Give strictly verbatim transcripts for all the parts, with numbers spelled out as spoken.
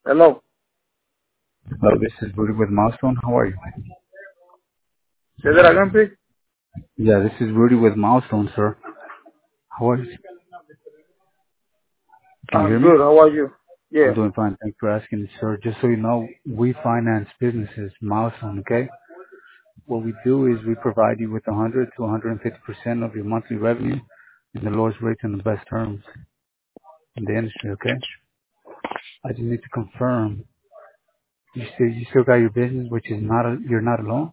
Hello. Hello, this is Rudy with Milestone. How are you? Say that again, please. Yeah, this is Rudy with Milestone, sir. How are you? Can you I'm hear me? good. How are you? I'm Yeah. doing fine. Thanks for asking, sir. Just so you know, we finance businesses, Milestone, okay? What we do is we provide you with one hundred to one hundred fifty percent of your monthly revenue in the lowest rates and the best terms in the industry, okay? I just need to confirm. You still, you still got your business, which is not, a, you're not alone?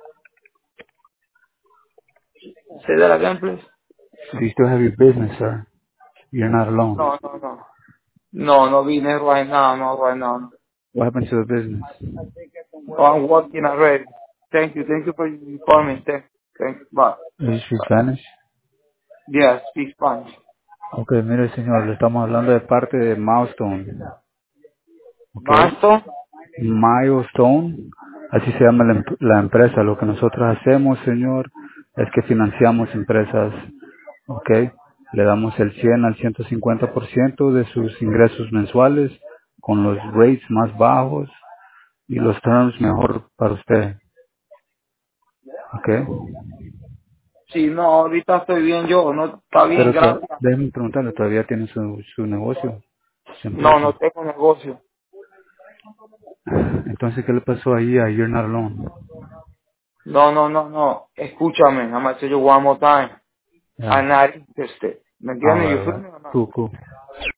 Say that again, please. So you still have your business, sir. You're not alone. No, no, no. No, no vine right now. No, right now. What happened to the business? No, I'm working already. Thank you. Thank you for informing. Thank, thank you. Bye. Do you speak Spanish? Yeah, speak Spanish. Ok, mire señor, le estamos hablando de parte de Milestone. Ok, Master? Milestone, así se llama la, em- la empresa. Lo que nosotros hacemos, señor, es que financiamos empresas. Ok, le damos el cien al ciento cincuenta por ciento de sus ingresos mensuales con los rates más bajos y los terms mejor para usted. Ok, Sí, no, ahorita estoy bien yo. No, está bien, pero to- gracias. déjeme preguntarle, ¿todavía tiene su, su negocio, su No, no empresa? tengo negocio. Entonces, ¿qué le pasó ahí a You're Not Alone? No, no, no, no. Escúchame. I'm gonna tell you one more time. Yeah. I'm not interested. ¿Me All entiendes? right, You all feel right. me or not? Cool, cool.